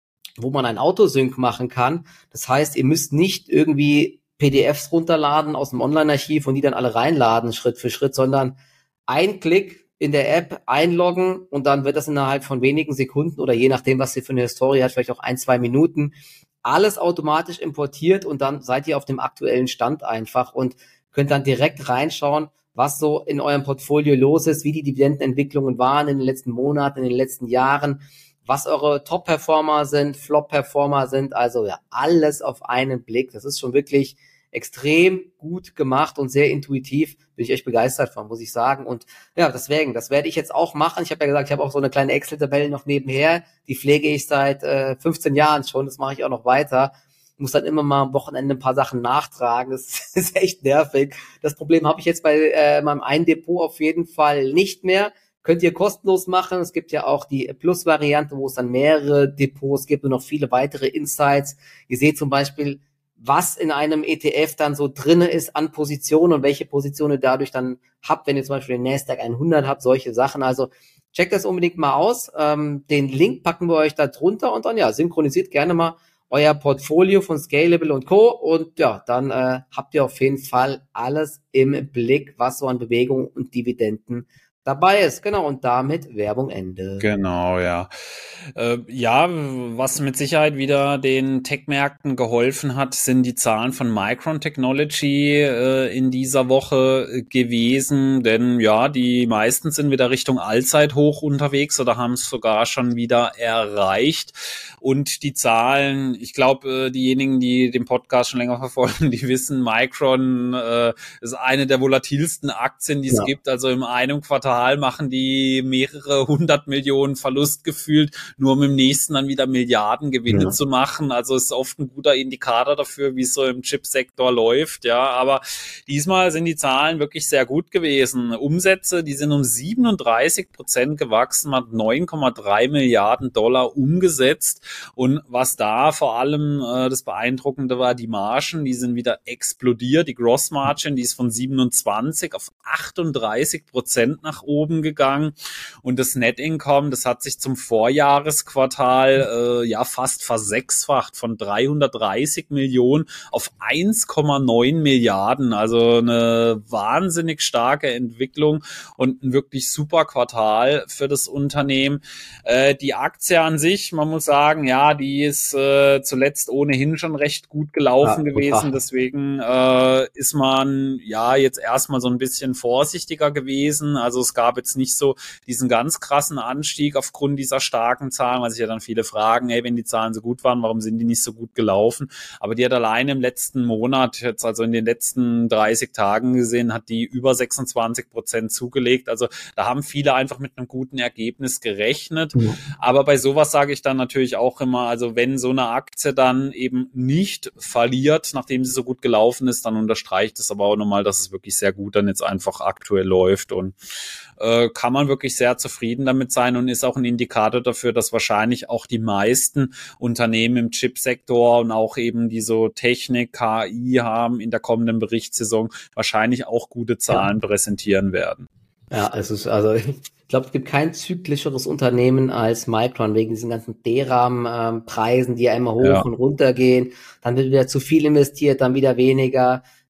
wo man ein Autosync machen kann. Das heißt, ihr müsst nicht irgendwie P D Fs runterladen aus dem Online-Archiv und die dann alle reinladen, Schritt für Schritt, sondern ein Klick in der App einloggen und dann wird das innerhalb von wenigen Sekunden oder je nachdem, was ihr für eine Historie hat, vielleicht auch ein, zwei Minuten, alles automatisch importiert und dann seid ihr auf dem aktuellen Stand einfach und könnt dann direkt reinschauen, was so in eurem Portfolio los ist, wie die Dividendenentwicklungen waren in den letzten Monaten, in den letzten Jahren, was eure Top-Performer sind, Flop-Performer sind, also ja, alles auf einen Blick. Das ist schon wirklich extrem gut gemacht und sehr intuitiv. Bin ich echt begeistert von, muss ich sagen. Und ja, deswegen, das werde ich jetzt auch machen. Ich habe ja gesagt, ich habe auch so eine kleine Excel-Tabelle noch nebenher. Die pflege ich seit äh, fünfzehn Jahren schon. Das mache ich auch noch weiter. Ich muss dann immer mal am Wochenende ein paar Sachen nachtragen. Das ist echt nervig. Das Problem habe ich jetzt bei äh, meinem einen Depot auf jeden Fall nicht mehr. Könnt ihr kostenlos machen. Es gibt ja auch die Plus-Variante, wo es dann mehrere Depots gibt und noch viele weitere Insights. Ihr seht zum Beispiel, was in einem E T F dann so drinne ist an Positionen und welche Positionen ihr dadurch dann habt, wenn ihr zum Beispiel den Nasdaq hundert habt, solche Sachen. Also checkt das unbedingt mal aus. Ähm, den Link packen wir euch da drunter und dann ja, synchronisiert gerne mal euer Portfolio von Scalable und Co. Und ja, dann äh, habt ihr auf jeden Fall alles im Blick, was so an Bewegung und Dividenden dabei ist. Genau, und damit Werbung Ende. Genau, ja. Äh, ja, was mit Sicherheit wieder den Tech-Märkten geholfen hat, sind die Zahlen von Micron Technology äh, in dieser Woche gewesen, denn ja, die meisten sind wieder Richtung Allzeithoch unterwegs oder haben es sogar schon wieder erreicht. Und die Zahlen, ich glaube, diejenigen, die den Podcast schon länger verfolgen, die wissen, Micron äh, ist eine der volatilsten Aktien, die es ja. gibt. Also in einem Quartal machen die mehrere hundert Millionen Verlust gefühlt, nur um im nächsten dann wieder Milliarden Gewinne ja. zu machen. Also ist oft ein guter Indikator dafür, wie es so im Chipsektor läuft. Ja, aber diesmal sind die Zahlen wirklich sehr gut gewesen. Umsätze, die sind um siebenunddreißig Prozent gewachsen, hat neun Komma drei Milliarden Dollar umgesetzt. Und was da vor allem äh, das Beeindruckende war, die Margen, die sind wieder explodiert. Die Gross Margin, die ist von siebenundzwanzig auf achtunddreißig Prozent nach oben gegangen. Und das Net Income, das hat sich zum Vorjahresquartal äh, ja fast versechsfacht, von dreihundertdreißig Millionen auf eins Komma neun Milliarden. Also eine wahnsinnig starke Entwicklung und ein wirklich super Quartal für das Unternehmen. Äh, die Aktie an sich, man muss sagen, ja, die ist äh, zuletzt ohnehin schon recht gut gelaufen ja, gewesen. Deswegen äh, ist man ja jetzt erstmal so ein bisschen vorsichtiger gewesen. Also es gab jetzt nicht so diesen ganz krassen Anstieg aufgrund dieser starken Zahlen, weil sich ja dann viele fragen, hey, wenn die Zahlen so gut waren, warum sind die nicht so gut gelaufen? Aber die hat alleine im letzten Monat, jetzt also in den letzten dreißig Tagen gesehen, hat die über sechsundzwanzig Prozent zugelegt. Also da haben viele einfach mit einem guten Ergebnis gerechnet. Mhm. Aber bei sowas sage ich dann natürlich auch immer, also wenn so eine Aktie dann eben nicht verliert, nachdem sie so gut gelaufen ist, dann unterstreicht es aber auch nochmal, dass es wirklich sehr gut dann jetzt einfach aktuell läuft und äh, kann man wirklich sehr zufrieden damit sein und ist auch ein Indikator dafür, dass wahrscheinlich auch die meisten Unternehmen im Chipsektor und auch eben die so Technik, K I haben in der kommenden Berichtssaison wahrscheinlich auch gute Zahlen ja. präsentieren werden. Ja, es ist also ich glaube, es gibt kein zyklischeres Unternehmen als Micron wegen diesen ganzen D RAM-Preisen, die ja immer hoch ja. und runter gehen. Dann wird wieder zu viel investiert, dann wieder weniger.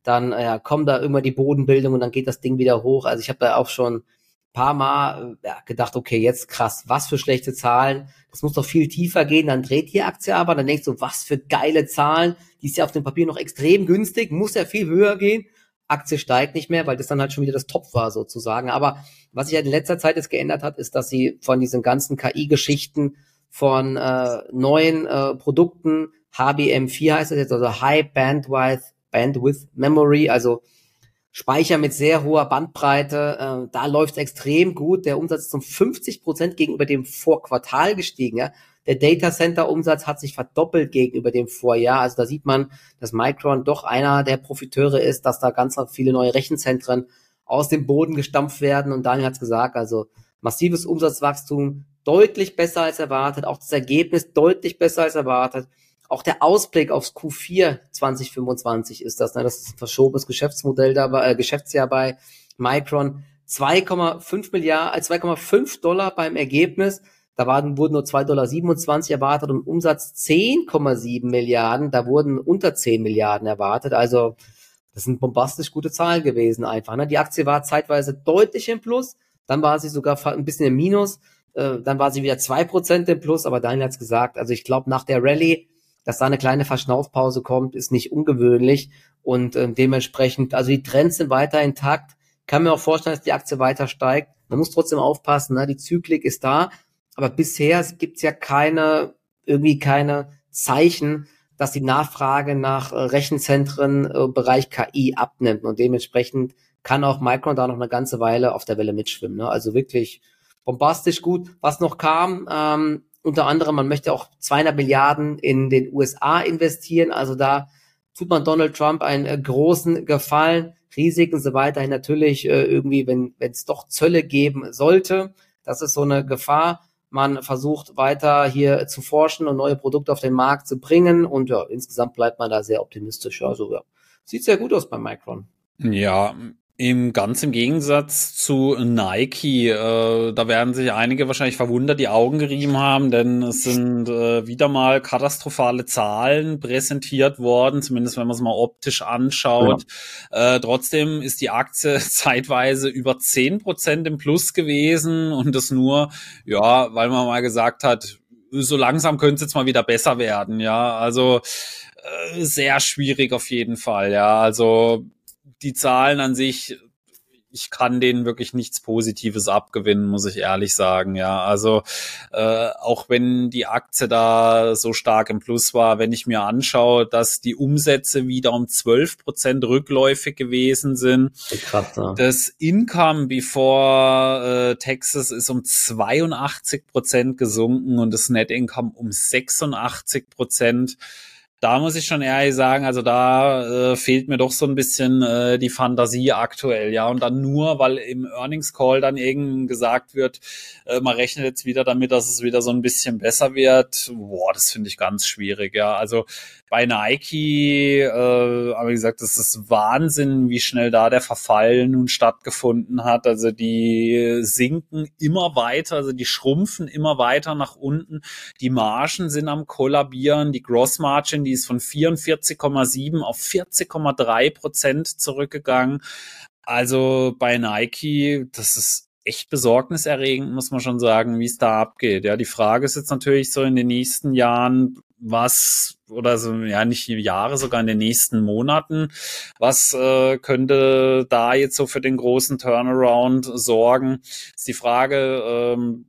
dann ja, kommt da irgendwann die Bodenbildung und dann geht das Ding wieder hoch. Also ich habe da auch schon paar Mal ja, gedacht, okay, jetzt krass, was für schlechte Zahlen, das muss doch viel tiefer gehen, dann dreht die Aktie aber, dann denkst du, was für geile Zahlen, die ist ja auf dem Papier noch extrem günstig, muss ja viel höher gehen, Aktie steigt nicht mehr, weil das dann halt schon wieder das Top war sozusagen, aber was sich halt in letzter Zeit jetzt geändert hat, ist, dass sie von diesen ganzen K I-Geschichten, von äh, neuen äh, Produkten, H B M vier heißt das jetzt, also High Bandwidth, Bandwidth Memory, also Speicher mit sehr hoher Bandbreite, äh, da läuft es extrem gut. Der Umsatz ist um fünfzig Prozent gegenüber dem Vorquartal gestiegen. Ja? Der Datacenter-Umsatz hat sich verdoppelt gegenüber dem Vorjahr. Also da sieht man, dass Micron doch einer der Profiteure ist, dass da ganz viele neue Rechenzentren aus dem Boden gestampft werden. Und Daniel hat es gesagt, also massives Umsatzwachstum, deutlich besser als erwartet. Auch das Ergebnis deutlich besser als erwartet. Auch der Ausblick aufs Q vier zwanzig fünfundzwanzig ist das, ne? Das ist ein verschobenes Geschäftsmodell dabei, äh, Geschäftsjahr bei Micron. zwei Komma fünf Milliarden, äh, zwei Komma fünf Dollar beim Ergebnis. Da waren, wurden nur zwei Komma siebenundzwanzig Dollar erwartet und Umsatz zehn Komma sieben Milliarden. Da wurden unter zehn Milliarden erwartet. Also, das sind bombastisch gute Zahlen gewesen einfach, ne? Die Aktie war zeitweise deutlich im Plus. Dann war sie sogar ein bisschen im Minus. Äh, dann war sie wieder zwei Prozent im Plus. Aber Daniel hat's gesagt. Also, ich glaube, nach der Rallye, dass da eine kleine Verschnaufpause kommt, ist nicht ungewöhnlich und äh, dementsprechend, also die Trends sind weiter intakt. Kann mir auch vorstellen, dass die Aktie weiter steigt. Man muss trotzdem aufpassen, ne? Die Zyklik ist da, aber bisher gibt's ja keine, irgendwie keine Zeichen, dass die Nachfrage nach äh, Rechenzentren äh, Bereich K I abnimmt und dementsprechend kann auch Micron da noch eine ganze Weile auf der Welle mitschwimmen. Ne? Also wirklich bombastisch gut. Was noch kam, ähm, unter anderem, man möchte auch zweihundert Milliarden in den U S A investieren. Also da tut man Donald Trump einen äh, großen Gefallen. Risiken sind weiterhin natürlich äh, irgendwie, wenn wenn es doch Zölle geben sollte. Das ist so eine Gefahr. Man versucht weiter hier zu forschen und neue Produkte auf den Markt zu bringen. Und ja, insgesamt bleibt man da sehr optimistisch. Also ja, sieht sehr gut aus bei Micron. Ja, im ganz im Gegensatz zu Nike, äh, da werden sich einige wahrscheinlich verwundert die Augen gerieben haben, denn es sind äh, wieder mal katastrophale Zahlen präsentiert worden, zumindest wenn man es mal optisch anschaut. Ja. Äh, trotzdem ist die Aktie zeitweise über zehn Prozent im Plus gewesen und das nur, ja, weil man mal gesagt hat, so langsam könnte es jetzt mal wieder besser werden, ja, also äh, sehr schwierig auf jeden Fall, ja, also die Zahlen an sich, ich kann denen wirklich nichts Positives abgewinnen, muss ich ehrlich sagen, ja, also äh, auch wenn die Aktie da so stark im Plus war, wenn ich mir anschaue, dass die Umsätze wieder um zwölf Prozent rückläufig gewesen sind, krass, ja. Das Income before äh, Taxes ist um zweiundachtzig Prozent gesunken und das Net Income um sechsundachtzig Prozent. Da muss ich schon ehrlich sagen, also da äh, fehlt mir doch so ein bisschen äh, die Fantasie aktuell, ja, und dann nur, weil im Earnings Call dann irgend gesagt wird, äh, man rechnet jetzt wieder damit, dass es wieder so ein bisschen besser wird, boah, das finde ich ganz schwierig, ja, also bei Nike, äh, aber wie gesagt, das ist Wahnsinn, wie schnell da der Verfall nun stattgefunden hat, also die sinken immer weiter, also die schrumpfen immer weiter nach unten, die Margen sind am kollabieren, die Gross Margin, die ist von vierundvierzig Komma sieben auf vierzig Komma drei Prozent zurückgegangen. Also bei Nike, das ist echt besorgniserregend, muss man schon sagen, wie es da abgeht. Ja, die Frage ist jetzt natürlich so in den nächsten Jahren, was, oder so, ja, nicht Jahre, sogar in den nächsten Monaten, was äh, könnte da jetzt so für den großen Turnaround sorgen? Ist die Frage, ähm,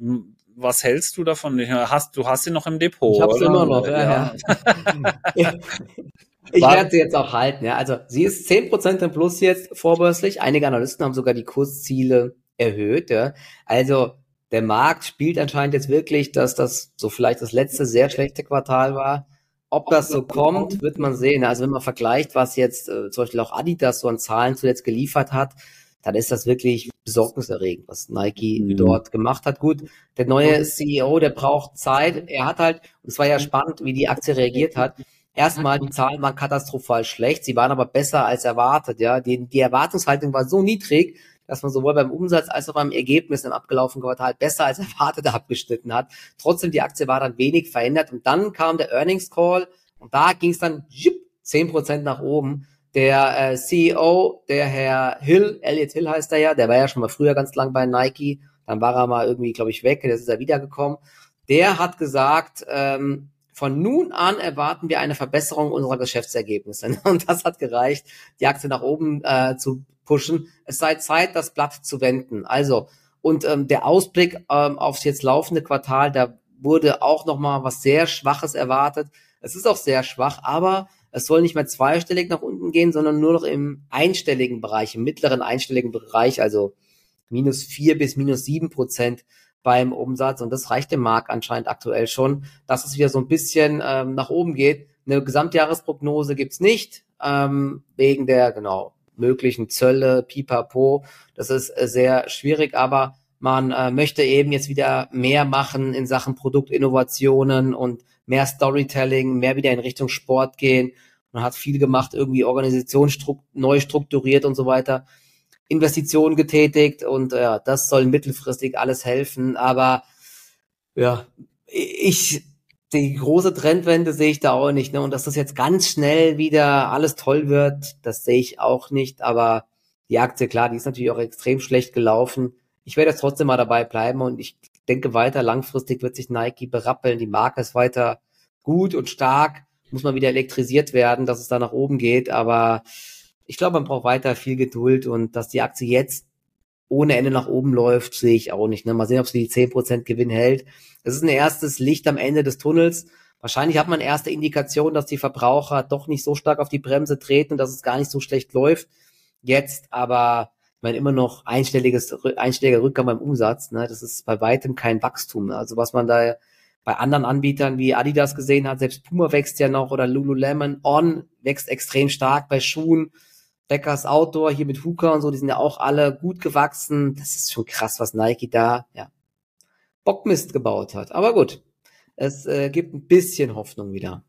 was hältst du davon? Hast, du hast sie noch im Depot, Ich hab's oder? immer noch, ja, ja. Ich werde sie jetzt auch halten, ja. Also sie ist zehn Prozent im Plus jetzt vorbörslich. Einige Analysten haben sogar die Kursziele erhöht, ja. Also der Markt spielt anscheinend jetzt wirklich, dass das so vielleicht das letzte sehr schlechte Quartal war. Ob das so kommt, wird man sehen. Also wenn man vergleicht, was jetzt äh, zum Beispiel auch Adidas so an Zahlen zuletzt geliefert hat, dann ist das wirklich besorgniserregend, was Nike mhm. dort gemacht hat. Gut, der neue C E O, der braucht Zeit. Er hat halt, und es war ja spannend, wie die Aktie reagiert hat. Erstmal, die Zahlen waren katastrophal schlecht, sie waren aber besser als erwartet. Ja, die, die Erwartungshaltung war so niedrig, dass man sowohl beim Umsatz als auch beim Ergebnis im abgelaufenen Quartal besser als erwartet abgeschnitten hat. Trotzdem, die Aktie war dann wenig verändert und dann kam der Earnings Call und da ging es dann zehn Prozent nach oben. Der äh, C E O, der Herr Hill, Elliot Hill heißt er ja, der war ja schon mal früher ganz lang bei Nike, dann war er mal irgendwie, glaube ich, weg, jetzt ist er wiedergekommen. Der hat gesagt, ähm, von nun an erwarten wir eine Verbesserung unserer Geschäftsergebnisse. Und das hat gereicht, die Aktie nach oben äh, zu pushen. Es sei Zeit, das Blatt zu wenden. Also, und ähm, der Ausblick ähm, aufs jetzt laufende Quartal, da wurde auch nochmal was sehr Schwaches erwartet. Es ist auch sehr schwach, aber es soll nicht mehr zweistellig nach unten gehen, sondern nur noch im einstelligen Bereich, im mittleren einstelligen Bereich, also minus vier bis minus sieben Prozent beim Umsatz. Und das reicht dem Markt anscheinend aktuell schon, dass es wieder so ein bisschen ähm, nach oben geht. Eine Gesamtjahresprognose gibt's nicht, ähm, wegen der, genau, möglichen Zölle, Pipapo. Das ist äh, sehr schwierig, aber man äh, möchte eben jetzt wieder mehr machen in Sachen Produktinnovationen und mehr Storytelling, mehr wieder in Richtung Sport gehen. Man hat viel gemacht, irgendwie Organisation stru- neu strukturiert und so weiter. Investitionen getätigt und ja, das soll mittelfristig alles helfen, aber ja, ich, die große Trendwende sehe ich da auch nicht, ne, und dass das jetzt ganz schnell wieder alles toll wird, das sehe ich auch nicht, aber die Aktie, klar, die ist natürlich auch extrem schlecht gelaufen. Ich werde jetzt trotzdem mal dabei bleiben und ich denke weiter, langfristig wird sich Nike berappeln, die Marke ist weiter gut und stark, muss mal wieder elektrisiert werden, dass es da nach oben geht, aber ich glaube, man braucht weiter viel Geduld und dass die Aktie jetzt ohne Ende nach oben läuft, sehe ich auch nicht. Ne? Mal sehen, ob sie die zehn Prozent Gewinn hält. Das ist ein erstes Licht am Ende des Tunnels. Wahrscheinlich hat man erste Indikation, dass die Verbraucher doch nicht so stark auf die Bremse treten, dass es gar nicht so schlecht läuft. Jetzt aber, ich meine, immer noch einstelliges, einstelliger Rückgang beim Umsatz. Ne? Das ist bei weitem kein Wachstum. Also was man da bei anderen Anbietern wie Adidas gesehen hat, selbst Puma wächst ja noch oder Lululemon, On wächst extrem stark bei Schuhen. Deckers Outdoor hier mit Hoka und so, die sind ja auch alle gut gewachsen. Das ist schon krass, was Nike da, ja, Bockmist gebaut hat. Aber gut, es äh, gibt ein bisschen Hoffnung wieder.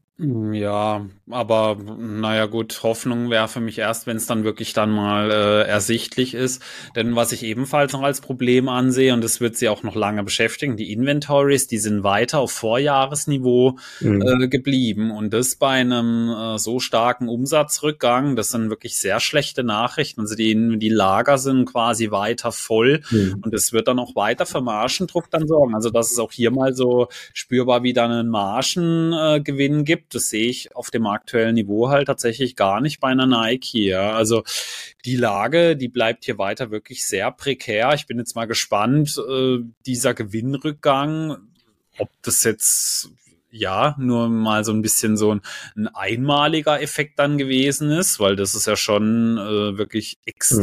Ja, aber naja gut, Hoffnung wäre für mich erst, wenn es dann wirklich dann mal äh, ersichtlich ist. Denn was ich ebenfalls noch als Problem ansehe, und das wird sie auch noch lange beschäftigen, die Inventories, die sind weiter auf Vorjahresniveau Mhm. äh, geblieben. Und das bei einem äh, so starken Umsatzrückgang, das sind wirklich sehr schlechte Nachrichten. Also die, die Lager sind quasi weiter voll Mhm. und das wird dann auch weiter für Margendruck dann sorgen. Also dass es auch hier mal so spürbar wieder einen Margengewinn äh, gibt. Das sehe ich auf dem aktuellen Niveau halt tatsächlich gar nicht bei einer Nike. Ja. Also die Lage, die bleibt hier weiter wirklich sehr prekär. Ich bin jetzt mal gespannt, äh, dieser Gewinnrückgang, ob das jetzt ja nur mal so ein bisschen so ein, ein einmaliger Effekt dann gewesen ist, weil das ist ja schon äh, wirklich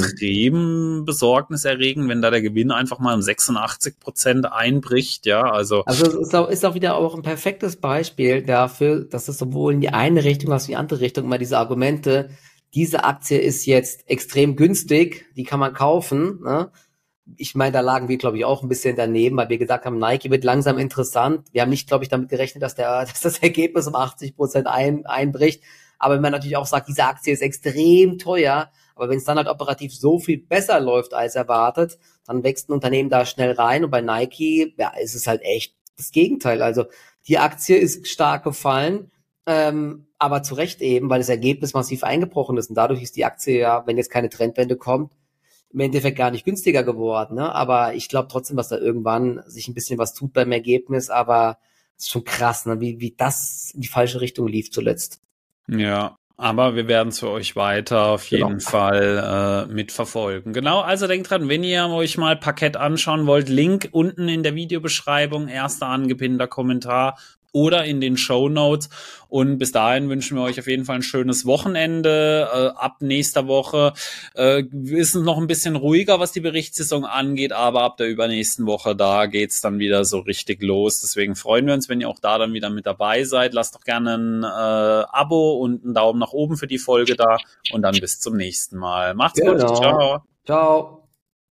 extrem mhm. besorgniserregend, wenn da der Gewinn einfach mal um sechsundachtzig Prozent einbricht, ja, also. Also es ist auch, ist auch wieder auch ein perfektes Beispiel dafür, dass es sowohl in die eine Richtung als auch in die andere Richtung immer diese Argumente, diese Aktie ist jetzt extrem günstig, die kann man kaufen, ne? Ich meine, da lagen wir, glaube ich, auch ein bisschen daneben, weil wir gesagt haben, Nike wird langsam interessant. Wir haben nicht, glaube ich, damit gerechnet, dass der, dass das Ergebnis um achtzig Prozent ein, einbricht. Aber wenn man natürlich auch sagt, diese Aktie ist extrem teuer, aber wenn es dann halt operativ so viel besser läuft als erwartet, dann wächst ein Unternehmen da schnell rein. Und bei Nike, ja, ist es halt echt das Gegenteil. Also die Aktie ist stark gefallen, ähm, aber zu Recht eben, weil das Ergebnis massiv eingebrochen ist. Und dadurch ist die Aktie ja, wenn jetzt keine Trendwende kommt, im Endeffekt gar nicht günstiger geworden, ne? Aber ich glaube trotzdem, dass da irgendwann sich ein bisschen was tut beim Ergebnis, aber es ist schon krass, ne? Wie, wie das in die falsche Richtung lief zuletzt. Ja, aber wir werden es für euch weiter auf Genau. jeden Fall äh, mitverfolgen. Genau, also denkt dran, wenn ihr euch mal Parkett anschauen wollt, Link unten in der Videobeschreibung, erster angepinnter Kommentar oder in den Shownotes. Und bis dahin wünschen wir euch auf jeden Fall ein schönes Wochenende. Äh, ab nächster Woche äh, ist es noch ein bisschen ruhiger, was die Berichtssaison angeht, aber ab der übernächsten Woche, da geht's dann wieder so richtig los. Deswegen freuen wir uns, wenn ihr auch da dann wieder mit dabei seid. Lasst doch gerne ein äh, Abo und einen Daumen nach oben für die Folge da und dann bis zum nächsten Mal. Macht's Genau. gut. Ciao. Ciao.